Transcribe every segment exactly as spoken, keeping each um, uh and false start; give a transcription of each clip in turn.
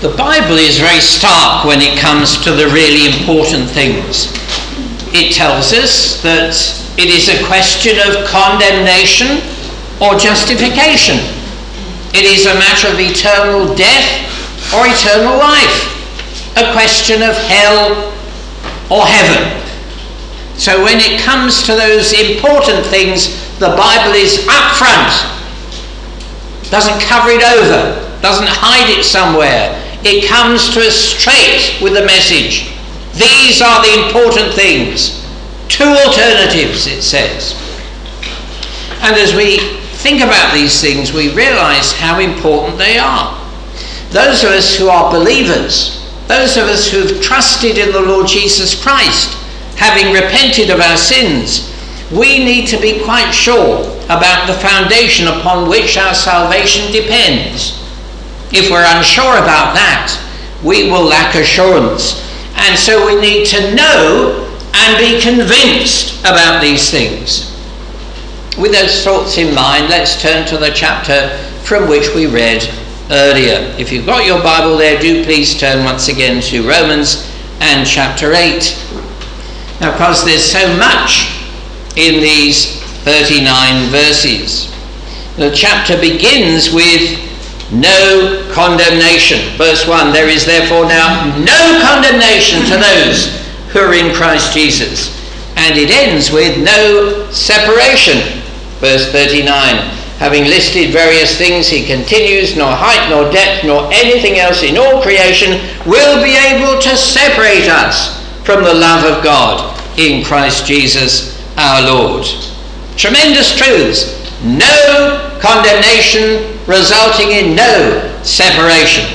The Bible is very stark when it comes to the really important things. It tells us that it is a question of condemnation or justification. It is a matter of eternal death or eternal life. A question of hell or heaven. So when it comes to those important things, the Bible is up front. Doesn't cover it over. Doesn't hide it somewhere. It comes to us straight with the message. These are the important things. Two alternatives, it says. And as we think about these things, we realize how important they are. Those of us who are believers, those of us who have trusted in the Lord Jesus Christ, having repented of our sins, we need to be quite sure about the foundation upon which our salvation depends. If we're unsure about that, we will lack assurance. And so we need to know and be convinced about these things. With those thoughts in mind, let's turn to the chapter from which we read earlier. If you've got your Bible there, do please turn once again to Romans and chapter eight. Now, because there's so much in these thirty-nine verses, the chapter begins with no condemnation. Verse one, there is therefore now no condemnation to those who are in Christ Jesus. And it ends with no separation. Verse thirty-nine, having listed various things, he continues, nor height, nor depth, nor anything else in all creation will be able to separate us from the love of God in Christ Jesus our Lord. Tremendous truths. No condemnation resulting in no separation.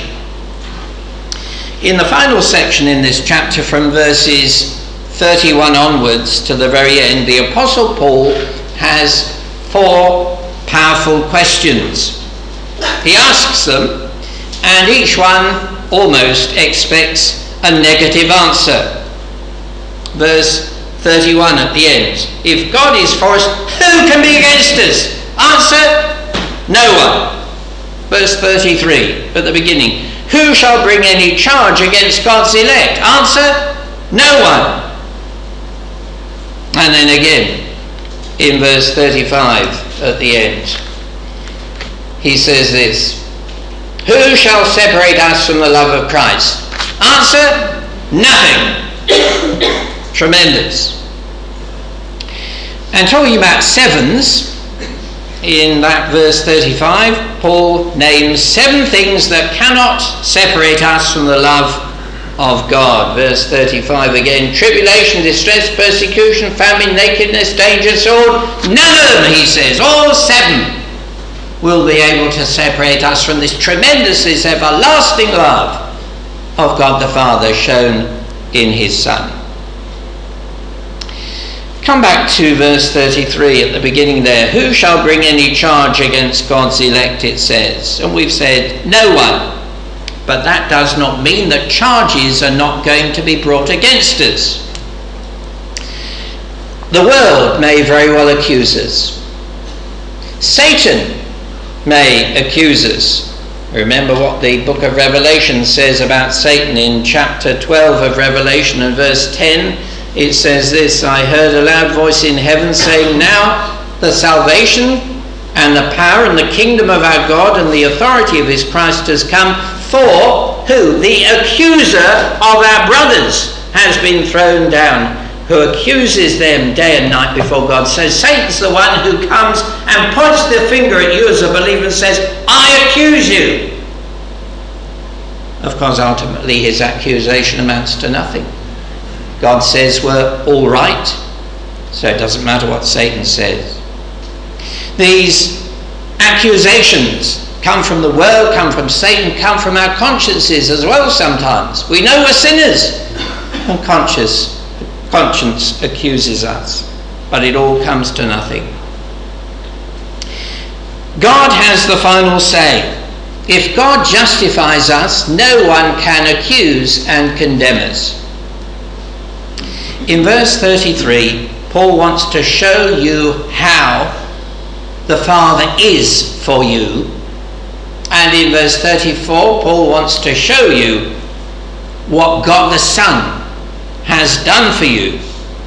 In the final section in this chapter, from verses thirty-one onwards to the very end, the Apostle Paul has four powerful questions. He asks them, and each one almost expects a negative answer. Verse thirty-one at the end. If God is for us, who can be against us? Answer, no one. Verse thirty-three at the beginning. Who shall bring any charge against God's elect? Answer, no one. And then again in verse thirty-five at the end, he says this: who shall separate us from the love of Christ? Answer, nothing. Tremendous. And talking about sevens, in that verse thirty-five, Paul names seven things that cannot separate us from the love of God. Verse thirty-five again, tribulation, distress, persecution, famine, nakedness, danger, sword. None of them, he says, all seven will be able to separate us from this tremendous, this everlasting love of God the Father shown in his Son. Come back to verse thirty-three at the beginning there. Who shall bring any charge against God's elect, it says. And we've said, no one. But that does not mean that charges are not going to be brought against us. The world may very well accuse us. Satan may accuse us. Remember what the book of Revelation says about Satan in chapter twelve of Revelation and verse ten. It says this: I heard a loud voice in heaven saying, now the salvation and the power and the kingdom of our God and the authority of his Christ has come, for who? The accuser of our brothers has been thrown down, who accuses them day and night before God. So Satan's the one who comes and points the finger at you as a believer and says, I accuse you. Of course, ultimately his accusation amounts to nothing. God says we're all right, so it doesn't matter what Satan says. These accusations come from the world, come from Satan, come from our consciences as well sometimes. We know we're sinners, and conscience, conscience accuses us, but it all comes to nothing. God has the final say. If God justifies us, no one can accuse and condemn us. In verse thirty-three, Paul wants to show you how the Father is for you And in verse thirty-four, Paul wants to show you what God the Son has done for you.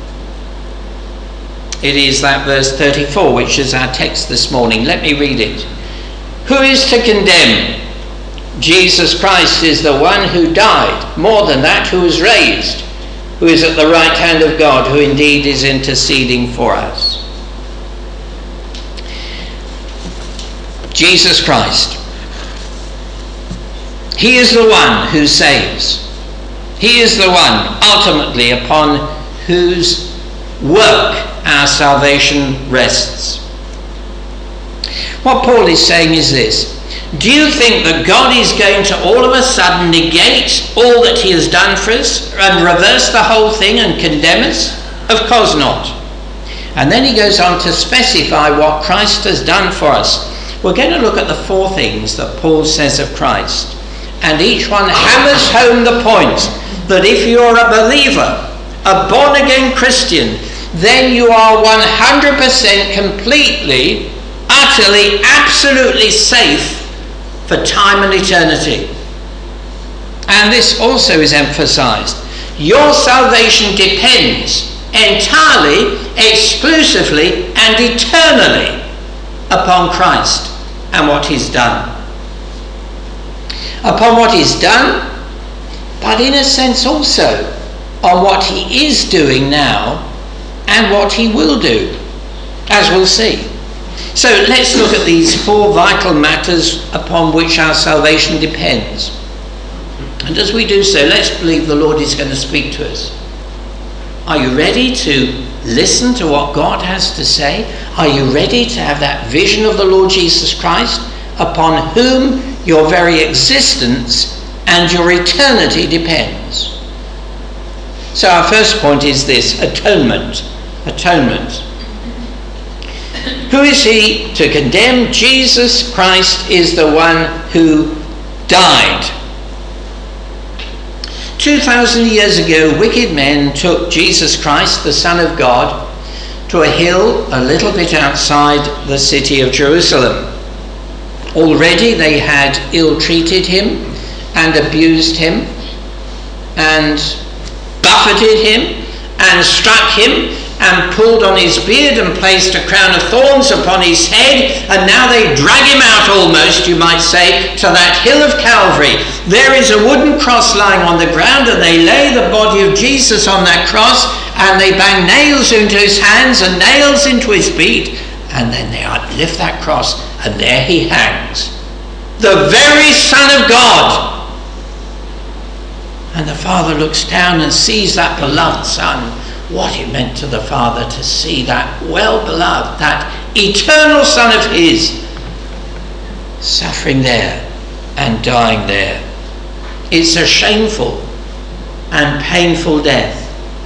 It is that verse thirty-four which is our text this morning. Let me read it. Who is to condemn? Jesus Christ is the one who died, more than that, who was raised, who is at the right hand of God, who indeed is interceding for us. Jesus Christ. He is the one who saves. He is the one, ultimately, upon whose work our salvation rests. What Paul is saying is this. Do you think that God is going to all of a sudden negate all that he has done for us and reverse the whole thing and condemn us? Of course not. And then he goes on to specify what Christ has done for us. We're going to look at the four things that Paul says of Christ. And each one hammers home the point that if you're a believer, a born-again Christian, then you are one hundred percent completely, utterly, absolutely safe for time and eternity. And this also is emphasized. Your salvation depends entirely, exclusively, and eternally upon Christ and what he's done. Upon what he's done, but in a sense also on what he is doing now and what he will do, as we'll see. So let's look at these four vital matters upon which our salvation depends. And as we do so, let's believe the Lord is going to speak to us. Are you ready to listen to what God has to say? Are you ready to have that vision of the Lord Jesus Christ, upon whom your very existence and your eternity depends? So our first point is this: atonement. Atonement. Who is he to condemn? Jesus Christ is the one who died. Two thousand years ago, wicked men took Jesus Christ, the Son of God, to a hill a little bit outside the city of Jerusalem. Already they had ill-treated him and abused him and buffeted him and struck him and pulled on his beard and placed a crown of thorns upon his head, and now they drag him out almost, you might say, to that hill of Calvary. There is a wooden cross lying on the ground, and they lay the body of Jesus on that cross, and they bang nails into his hands and nails into his feet, and then they lift that cross, and there he hangs. The very Son of God. And the Father looks down and sees that beloved Son. What it meant to the Father to see that well-beloved, that eternal Son of his, suffering there and dying there. It's a shameful and painful death.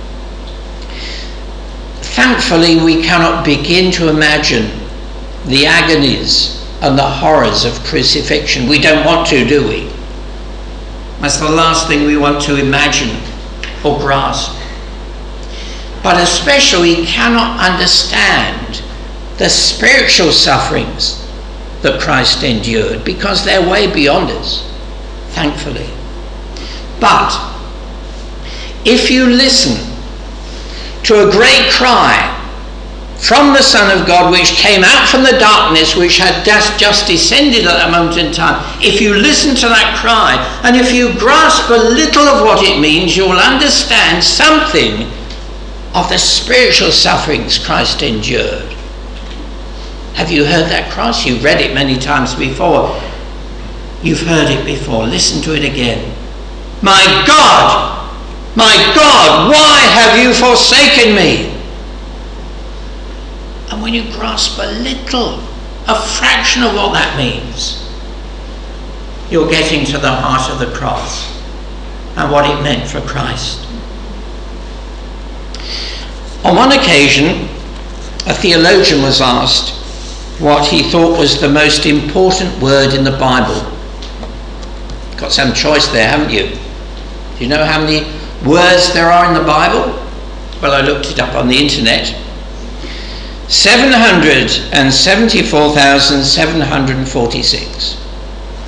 Thankfully, we cannot begin to imagine the agonies and the horrors of crucifixion. We don't want to, do we? That's the last thing we want to imagine or grasp. But especially we cannot understand the spiritual sufferings that Christ endured, because they're way beyond us, thankfully. But if you listen to a great cry from the Son of God, which came out from the darkness, which had just descended at that moment in time, if you listen to that cry, and if you grasp a little of what it means, you'll understand something of the spiritual sufferings Christ endured. Have you heard that cross? You've read it many times before. You've heard it before. Listen to it again. My God, my God, why have you forsaken me? And when you grasp a little, a fraction of what that means, you're getting to the heart of the cross and what it meant for Christ. On one occasion, a theologian was asked what he thought was the most important word in the Bible. Got some choice there, haven't you? Do you know how many words there are in the Bible? Well, I looked it up on the internet. seven hundred seventy-four thousand seven hundred forty-six.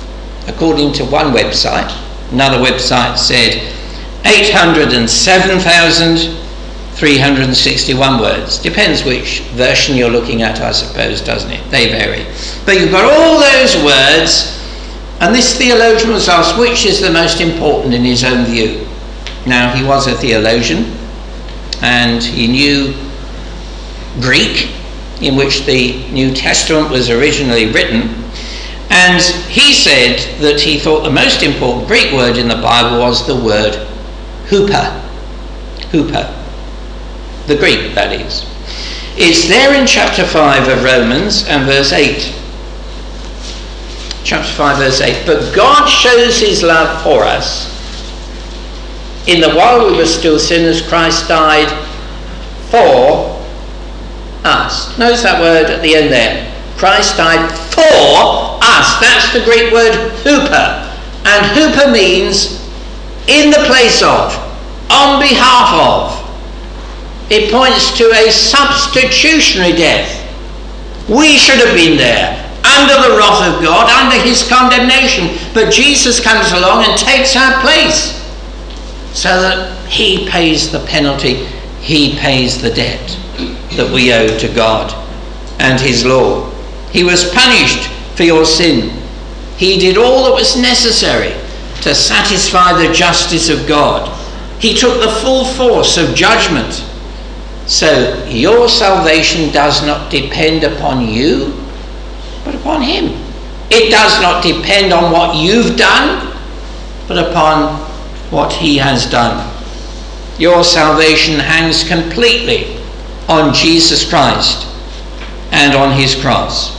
according to one website. Another website said eight hundred seven thousand three hundred sixty-one words. Depends which version you're looking at, I suppose, doesn't it? They vary. But you've got all those words, and this theologian was asked which is the most important in his own view. Now, he was a theologian, and he knew Greek, in which the New Testament was originally written, and he said that he thought the most important Greek word in the Bible was the word huper. Huper. The Greek, that is. It's there in chapter five of Romans and verse eight. Chapter five, verse eight. But God shows his love for us in that while we were still sinners, Christ died for us. Notice that word at the end there. Christ died for us. That's the Greek word huper. And huper means in the place of, on behalf of. It points to a substitutionary death. We should have been there, under the wrath of God, under his condemnation. But Jesus comes along and takes our place, so that he pays the penalty, he pays the debt that we owe to God and his law. He was punished for your sin. He did all that was necessary to satisfy the justice of God. He took the full force of judgment. So your salvation does not depend upon you, but upon him. It does not depend on what you've done, but upon what he has done. Your salvation hangs completely on Jesus Christ and on his cross.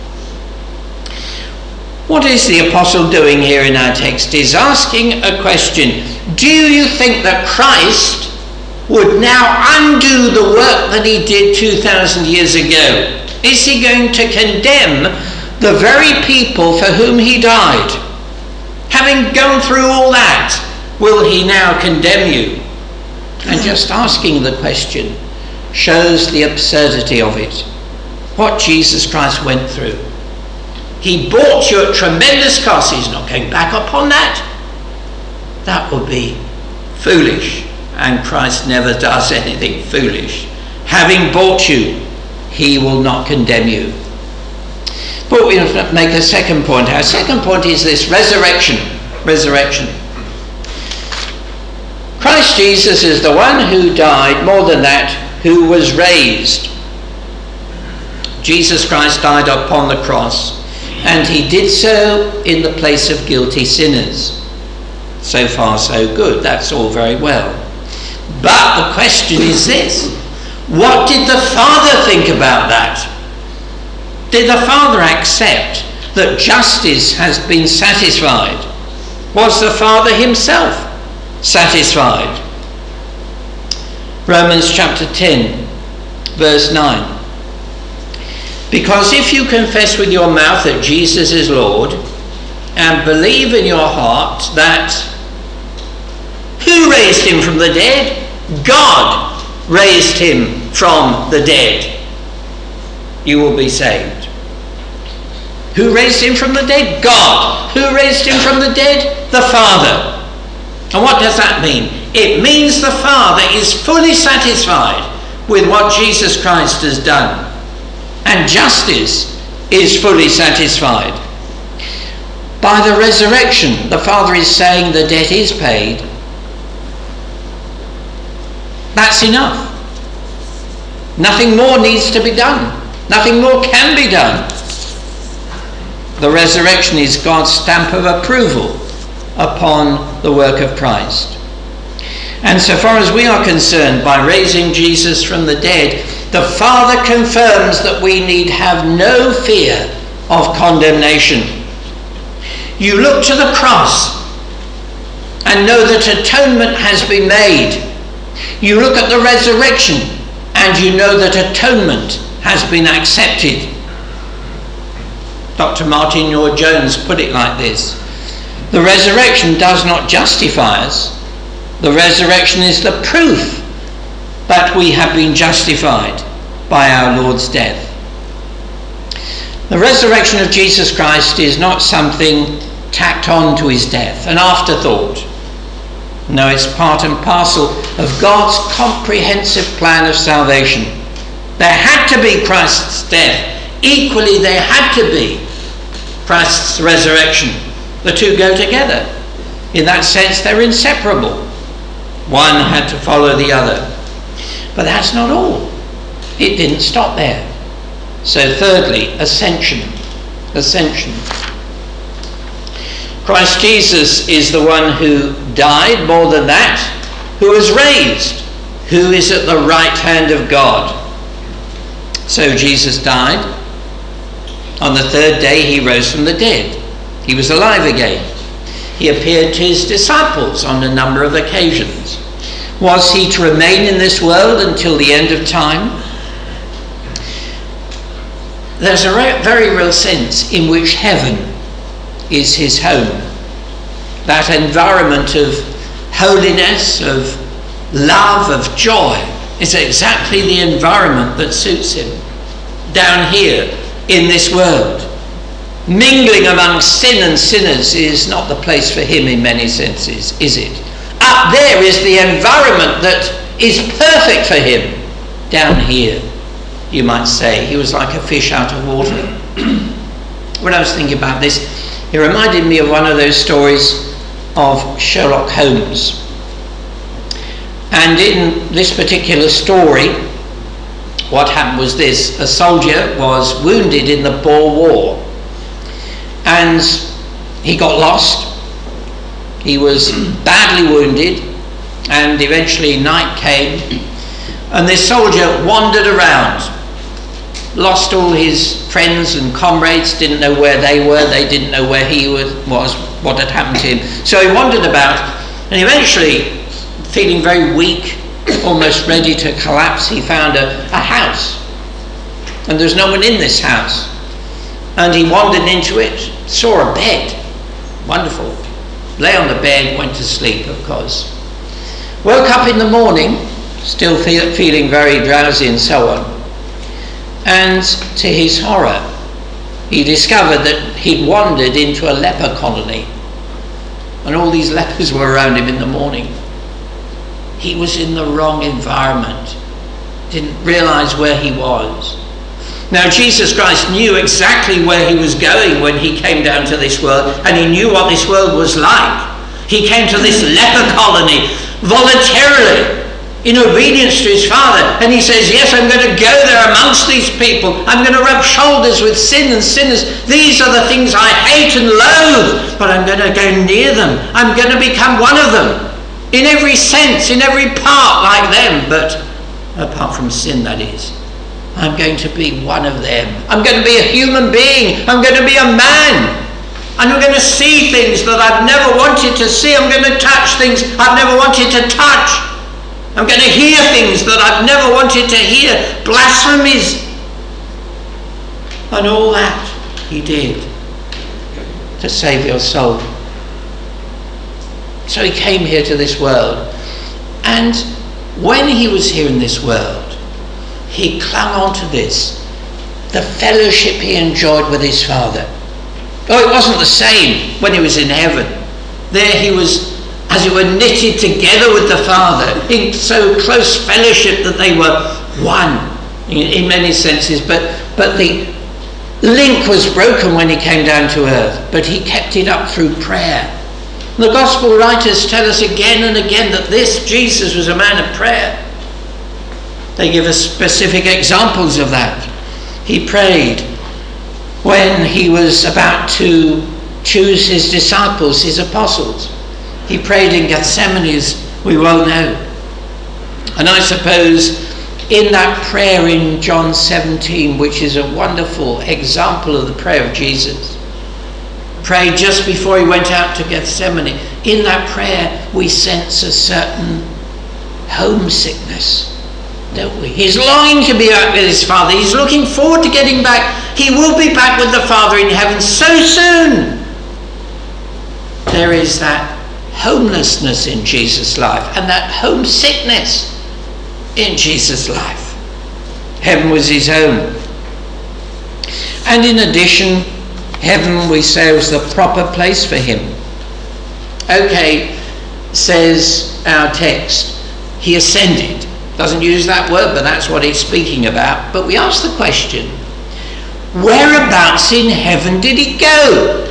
What is the apostle doing here in our text? He's asking a question. Do you think that Christ would now undo the work that he did two thousand years ago? Is he going to condemn the very people for whom he died? Having gone through all that, will he now condemn you? And just asking the question shows the absurdity of it. What Jesus Christ went through. He bought you at tremendous cost. He's not going back upon that. That would be foolish. And Christ never does anything foolish. Having bought you, he will not condemn you. But we'll make a second point. Our second point is this resurrection. Resurrection. Christ Jesus is the one who died, more than that, who was raised. Jesus Christ died upon the cross, and he did so in the place of guilty sinners. So far, so good. That's all very well. But the question is this: what did the Father think about that? Did the Father accept that justice has been satisfied? Was the Father himself satisfied? Romans chapter ten, verse nine. Because if you confess with your mouth that Jesus is Lord, and believe in your heart that who raised him from the dead? God raised him from the dead. You will be saved. Who raised him from the dead? God. Who raised him from the dead? The Father. And what does that mean? It means the Father is fully satisfied with what Jesus Christ has done. And justice is fully satisfied. By the resurrection, the Father is saying the debt is paid. That's enough. Nothing more needs to be done. Nothing more can be done. The resurrection is God's stamp of approval upon the work of Christ. And so far as we are concerned, by raising Jesus from the dead, the Father confirms that we need have no fear of condemnation. You look to the cross and know that atonement has been made. You look at the resurrection and you know that atonement has been accepted. Doctor Martin Lloyd-Jones put it like this: the resurrection does not justify us. The resurrection is the proof that we have been justified by our Lord's death. The resurrection of Jesus Christ is not something tacked tacked on to his death, an afterthought. No, it's part and parcel of God's comprehensive plan of salvation. There had to be Christ's death. Equally, there had to be Christ's resurrection. The two go together. In that sense, they're inseparable. One had to follow the other. But that's not all. It didn't stop there. So thirdly, ascension. Ascension. Christ Jesus is the one who died, more than that, who was raised, who is at the right hand of God. So Jesus died. On the third day he rose from the dead. He was alive again. He appeared to his disciples on a number of occasions. Was he to remain in this world until the end of time? There's a very real sense in which heaven is his home. That environment of holiness, of love, of joy is exactly the environment that suits him. Down here in this world, mingling among sin and sinners is not the place for him in many senses, is it? Up there is the environment that is perfect for him. Down here, you might say, he was like a fish out of water. When I was thinking about this, it reminded me of one of those stories of Sherlock Holmes. And in this particular story, what happened was this. A soldier was wounded in the Boer War. And he got lost. He was badly wounded. And eventually night came. And this soldier wandered around. Lost all his friends and comrades, didn't know where they were, they didn't know where he was, was, what had happened to him. So he wandered about, and eventually, feeling very weak, almost ready to collapse, he found a, a house. And there's no one in this house. And he wandered into it, saw a bed. Wonderful. Lay on the bed, went to sleep, of course. Woke up in the morning, still feel, feeling very drowsy and so on. And to his horror, he discovered that he'd wandered into a leper colony. And all these lepers were around him in the morning. He was in the wrong environment. Didn't realize where he was. Now, Jesus Christ knew exactly where he was going when he came down to this world, and he knew what this world was like. He came to this leper colony voluntarily, in obedience to his Father, and he says, yes, I'm going to go there amongst these people. I'm going to rub shoulders with sin and sinners. These are the things I hate and loathe, but I'm going to go near them. I'm going to become one of them, in every sense, in every part like them, but apart from sin, that is. I'm going to be one of them. I'm going to be a human being. I'm going to be a man. And I'm going to see things that I've never wanted to see. I'm going to touch things I've never wanted to touch. I'm going to hear things that I've never wanted to hear. Blasphemies. And all that he did to save your soul. So he came here to this world. And when he was here in this world, he clung on to this. The fellowship he enjoyed with his Father. Oh, it wasn't the same when he was in heaven. There he was, as it were, knitted together with the Father in so close fellowship that they were one in, in many senses. But, but the link was broken when he came down to earth. But he kept it up through prayer. The Gospel writers tell us again and again that this Jesus was a man of prayer. They give us specific examples of that. He prayed when he was about to choose his disciples, his apostles. He prayed in Gethsemane, as we well know. And I suppose in that prayer in John seventeen, which is a wonderful example of the prayer of Jesus, prayed just before he went out to Gethsemane, in that prayer we sense a certain homesickness, don't we? He's longing to be back with his Father. He's looking forward to getting back. He will be back with the Father in heaven so soon. There is that homelessness in Jesus' life and that homesickness in Jesus' life. Heaven was his home. And in addition, Heaven, we say, was the proper place for him. Okay, says our text, he ascended. Doesn't use that word, but that's what it's speaking about. But we ask the question, whereabouts in heaven did he go?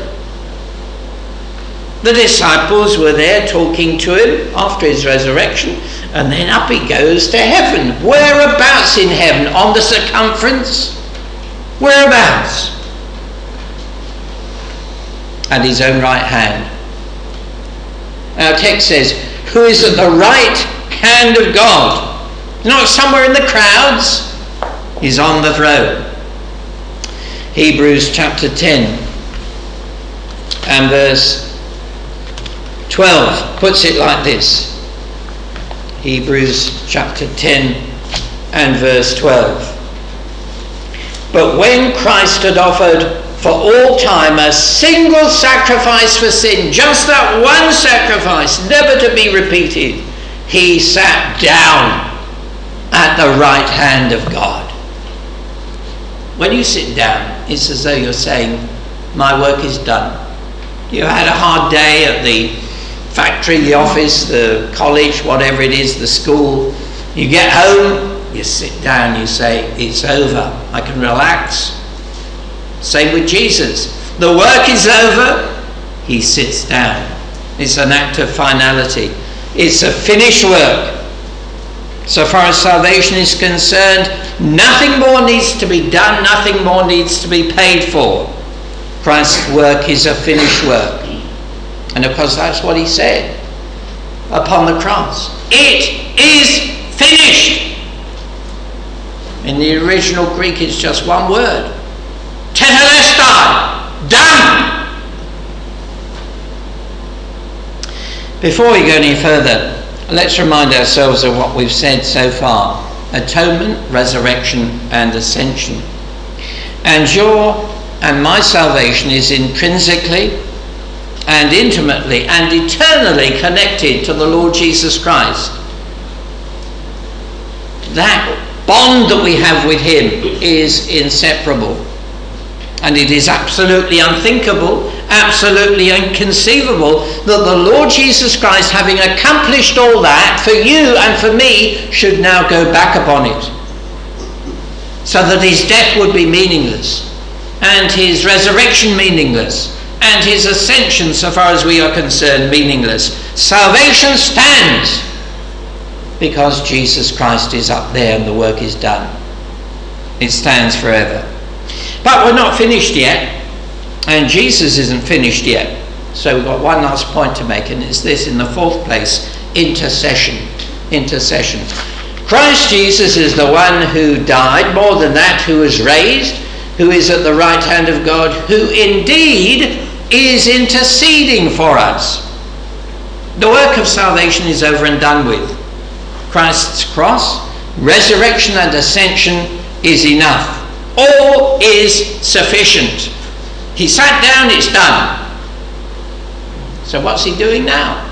The disciples were there talking to him after his resurrection, and then up he goes to heaven. Whereabouts in heaven? On the circumference? Whereabouts? At his own right hand. Our text says, who is at the right hand of God? Not somewhere in the crowds. He's on the throne. Hebrews chapter ten and verse twelve puts it like this. Hebrews chapter ten and verse twelve. But when Christ had offered for all time a single sacrifice for sin, just that one sacrifice, never to be repeated, he sat down at the right hand of God. When you sit down, it's as though you're saying, my work is done. You had a hard day at the factory, the office, the college, whatever it is, the school. You get home, you sit down, you say, it's over. I can relax. Same with Jesus. The work is over. He sits down. It's an act of finality. It's a finished work. So far as salvation is concerned, nothing more needs to be done, nothing more needs to be paid for. Christ's work is a finished work. And of course that's what he said upon the cross. It is finished. In the original Greek it's just one word. Tetelestai. Done. Before we go any further, let's remind ourselves of what we've said so far. Atonement, resurrection and ascension. And your and my salvation is intrinsically and intimately and eternally connected to the Lord Jesus Christ. That bond that we have with him is inseparable. And it is absolutely unthinkable, absolutely inconceivable that the Lord Jesus Christ, having accomplished all that for you and for me, should now go back upon it. So that his death would be meaningless, and his resurrection meaningless, and his ascension, so far as we are concerned, meaningless. Salvation stands because Jesus Christ is up there and the work is done. It stands forever. But we're not finished yet, and Jesus isn't finished yet. So we've got one last point to make, and it's this in the fourth place: intercession. Intercession. Christ Jesus is the one who died, more than that, who was raised, who is at the right hand of God, who indeed is interceding for us. The work of salvation is over and done with. Christ's cross, resurrection and ascension is enough. All is sufficient. He sat down, it's done. So what's he doing now?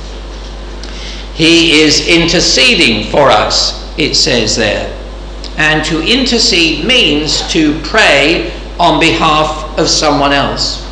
He is interceding for us, it says there. And to intercede means to pray on behalf of someone else.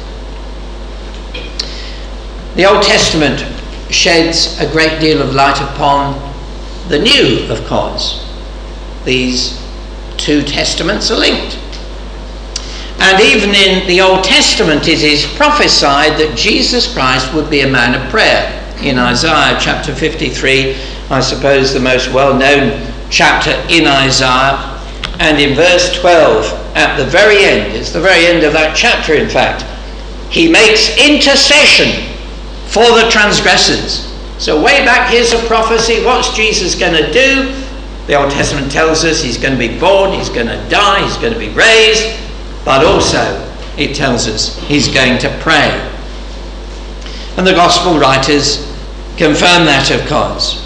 The Old Testament sheds a great deal of light upon the New, of course. These two testaments are linked. And even in the Old Testament it is prophesied that Jesus Christ would be a man of prayer. In Isaiah chapter fifty-three, I suppose the most well-known chapter in Isaiah, and in verse twelve, at the very end, it's the very end of that chapter in fact, he makes intercession for the transgressors. So way back, here's a prophecy. What's Jesus going to do? The Old Testament tells us he's going to be born, he's going to die, he's going to be raised, but also it tells us he's going to pray. And the Gospel writers confirm that, of course.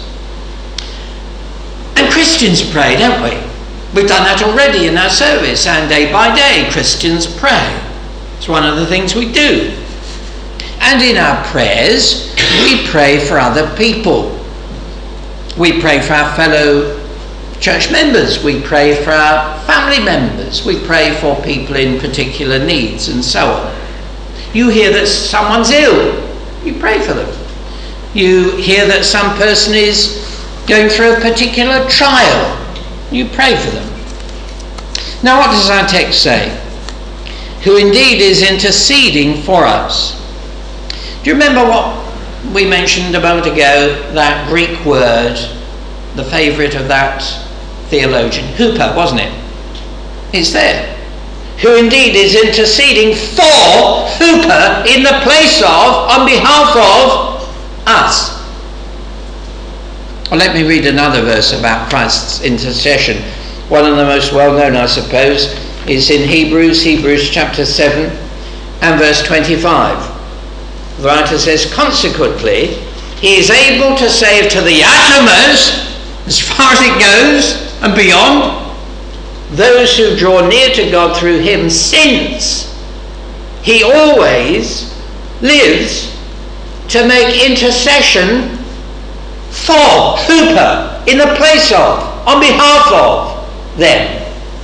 And Christians pray, don't we? We've done that already in our service, and day by day Christians pray. It's one of the things we do. And in our prayers, we pray for other people. We pray for our fellow church members, we pray for our family members, we pray for people in particular needs, and so on. You hear that someone's ill, you pray for them. You hear that some person is going through a particular trial, you pray for them. Now what does our text say? Who indeed is interceding for us. Do you remember what we mentioned a moment ago, that Greek word, the favourite of that theologian, huper, wasn't it? It's there. Who indeed is interceding for, huper, in the place of, on behalf of us. Well, let me read another verse about Christ's intercession. One of the most well-known, I suppose, is in Hebrews, Hebrews chapter seven and verse twenty-five. The writer says, consequently, he is able to save to the uttermost, as far as it goes and beyond, those who draw near to God through him, since he always lives to make intercession for, huper, in the place of, on behalf of them.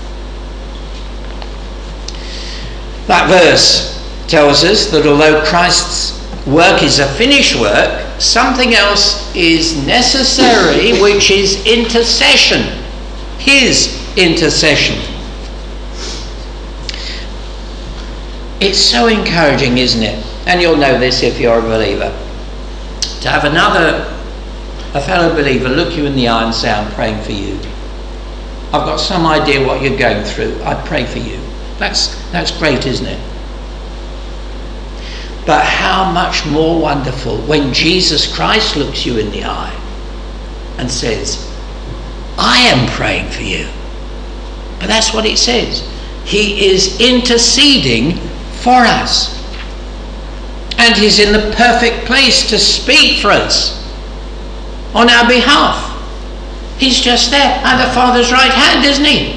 That verse tells us that although Christ's work is a finished work, something else is necessary, which is intercession, his intercession. It's so encouraging, isn't it? And you'll know this if you're a believer, to have another, a fellow believer, look you in the eye and say, I'm praying for you. I've got some idea what you're going through. I pray for you. That's, that's great, isn't it? But how much more wonderful when Jesus Christ looks you in the eye and says, I am praying for you. But that's what it says. He is interceding for us. And he's in the perfect place to speak for us on our behalf. He's just there at the Father's right hand, isn't he?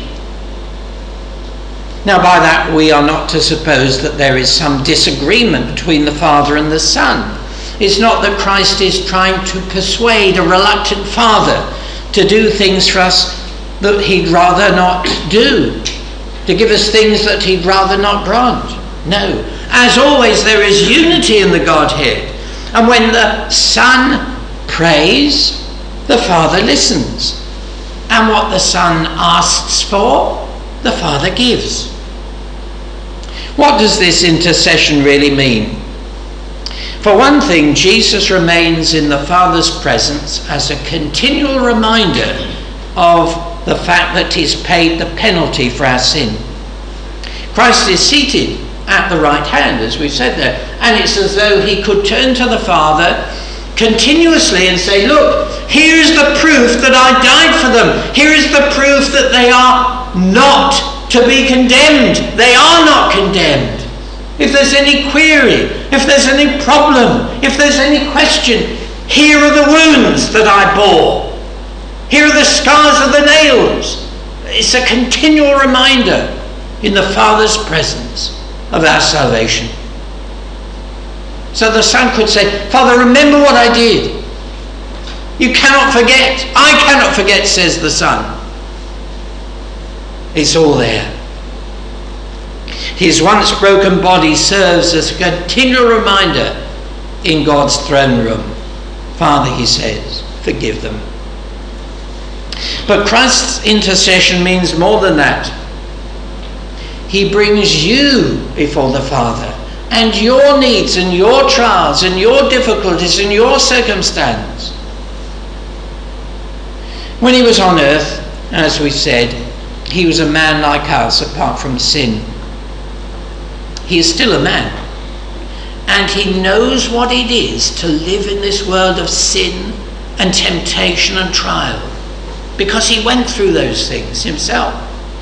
Now by that we are not to suppose that there is some disagreement between the Father and the Son. It's not that Christ is trying to persuade a reluctant Father to do things for us that he'd rather not do, to give us things that he'd rather not grant. No. As always, there is unity in the Godhead. And when the Son prays, the Father listens. And what the Son asks for, the Father gives. What does this intercession really mean? For one thing, Jesus remains in the Father's presence as a continual reminder of the fact that he's paid the penalty for our sin. Christ is seated at the right hand, as we've said there, and it's as though he could turn to the Father continuously and say, look, here's the proof that I died for them. Here is the proof that they are not to be condemned. They are not condemned. If there's any query, if there's any problem, if there's any question, here are the wounds that I bore. Here are the scars of the nails. It's a continual reminder in the Father's presence of our salvation. So the Son could say, Father, remember what I did. You cannot forget. I cannot forget, says the Son. It's all there. His once broken body serves as a continual reminder in God's throne room. Father, he says, forgive them. But Christ's intercession means more than that. He brings you before the Father, and your needs and your trials and your difficulties and your circumstance. When he was on earth, as we said, he was a man like us apart from sin. He is still a man, and he knows what it is to live in this world of sin and temptation and trial, because he went through those things himself.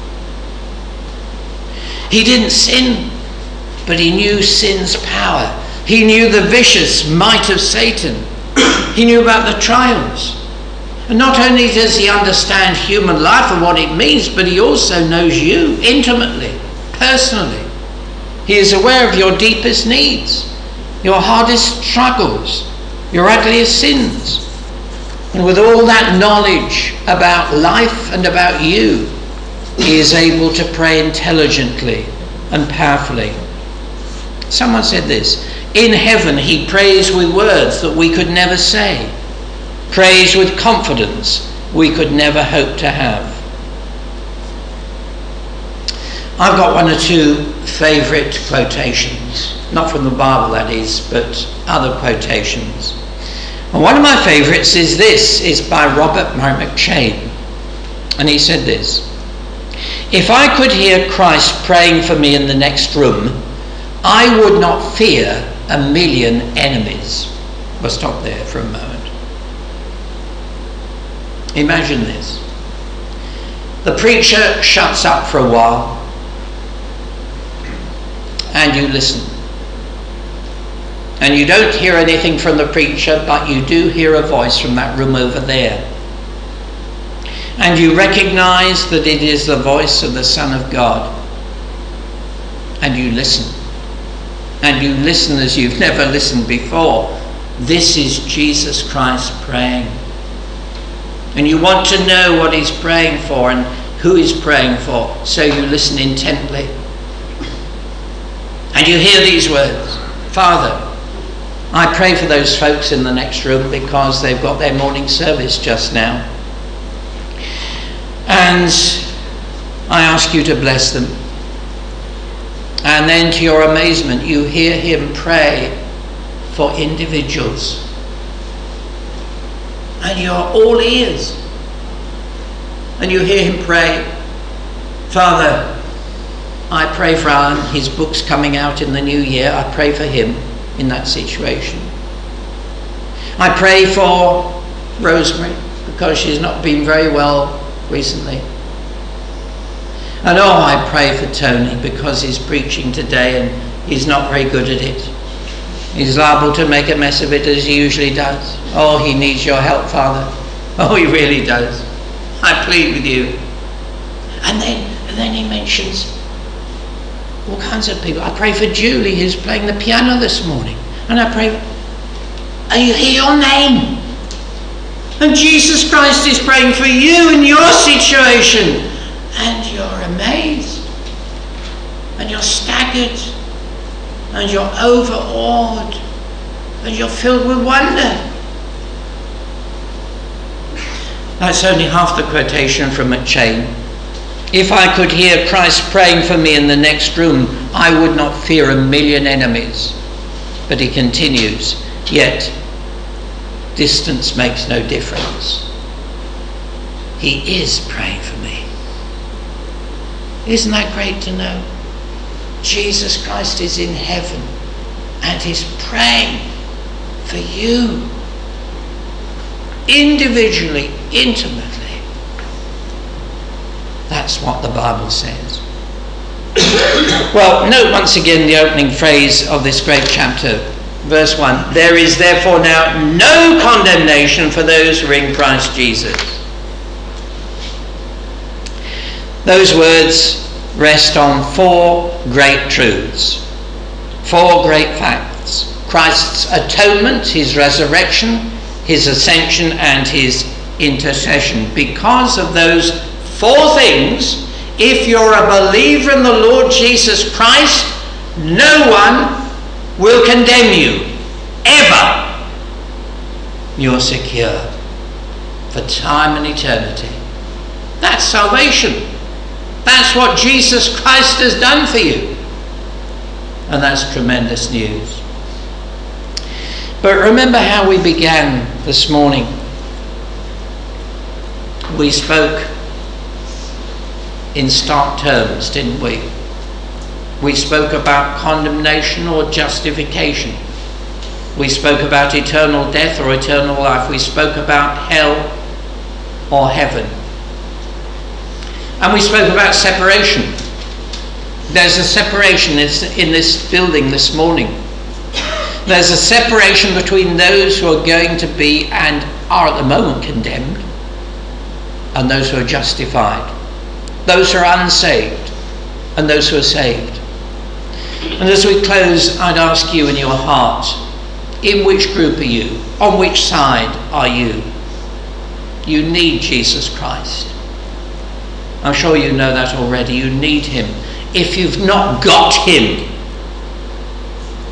He didn't sin, but he knew sin's power. He knew the vicious might of Satan. He knew about the trials. And not only does he understand human life and what it means, but he also knows you intimately, personally. He is aware of your deepest needs, your hardest struggles, your ugliest sins. And with all that knowledge about life and about you, he is able to pray intelligently and powerfully. Someone said this: in heaven he prays with words that we could never say, prays with confidence we could never hope to have. I've got one or two favourite quotations, not from the Bible that is, but other quotations. And one of my favourites is this, is by Robert Murray McCheyne, and he said this: if I could hear Christ praying for me in the next room, I would not fear a million enemies. We'll stop there for a moment. Imagine this. The preacher shuts up for a while and you listen. And you don't hear anything from the preacher, but you do hear a voice from that room over there. And you recognize that it is the voice of the Son of God. And you listen. And you listen as you've never listened before. This is Jesus Christ praying. And you want to know what he's praying for and who he's praying for, so you listen intently. And you hear these words: Father, I pray for those folks in the next room because they've got their morning service just now. And I ask you to bless them. And then, to your amazement, you hear him pray for individuals. And you're all ears. And you hear him pray, Father, I pray for Alan, his book's coming out in the new year. I pray for him in that situation. I pray for Rosemary because she's not been very well recently. And oh, I pray for Tony because he's preaching today and he's not very good at it. He's liable to make a mess of it as he usually does. Oh, he needs your help, Father. Oh, he really does. I plead with you. And then, and then he mentions all kinds of people. I pray for Julie, who's playing the piano this morning. And I pray, and you hear your name. And Jesus Christ is praying for you in your situation. And you're amazed. And you're staggered. And you're overawed. And you're filled with wonder. That's only half the quotation from McCheyne. If I could hear Christ praying for me in the next room, I would not fear a million enemies. But he continues, yet distance makes no difference. He is praying for me. Isn't that great to know? Jesus Christ is in heaven and he's praying for you. Individually, intimately. That's what the Bible says. Well, note once again the opening phrase of this great chapter, verse one. There is therefore now no condemnation for those who are in Christ Jesus. Those words rest on four great truths, four great facts. Christ's atonement, his resurrection, his ascension, and his intercession. Because of those four things, if you're a believer in the Lord Jesus Christ, no one will condemn you, ever. You're secure for time and eternity. That's salvation. That's what Jesus Christ has done for you. And that's tremendous news. But remember how we began this morning. We spoke in stark terms, didn't we? We spoke about condemnation or justification. We spoke about eternal death or eternal life. We spoke about hell or heaven. And we spoke about separation. There's a separation in this building this morning. There's a separation between those who are going to be and are at the moment condemned and those who are justified. Those who are unsaved and those who are saved. And as we close, I'd ask you in your heart, in which group are you? On which side are you? You need Jesus Christ. I'm sure you know that already. You need him. If you've not got him,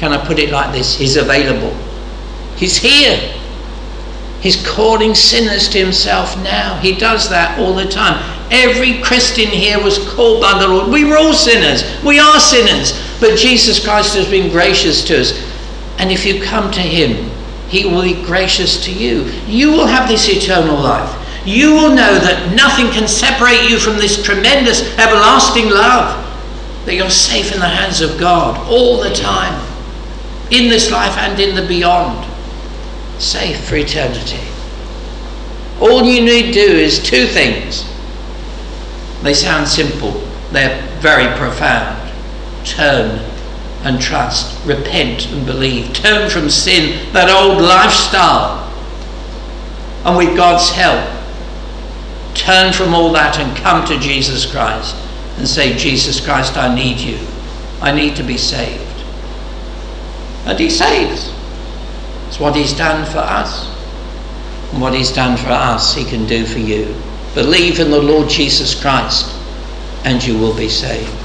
Can I put it like this? He's available. He's here. He's calling sinners to himself now. He does that all the time. Every Christian here was called by the Lord. We were all sinners. We are sinners. But Jesus Christ has been gracious to us. And if you come to him, he will be gracious to you. You will have this eternal life. You will know that nothing can separate you from this tremendous, everlasting love. That you're safe in the hands of God all the time. In this life and in the beyond. Safe for eternity. All you need to do is two things. They sound simple. They're very profound. Turn and trust. Repent and believe. Turn from sin, that old lifestyle. And with God's help, turn from all that and come to Jesus Christ and say, Jesus Christ, I need you. I need to be saved. And he saves. It's what he's done for us. And what he's done for us, he can do for you. Believe in the Lord Jesus Christ and you will be saved.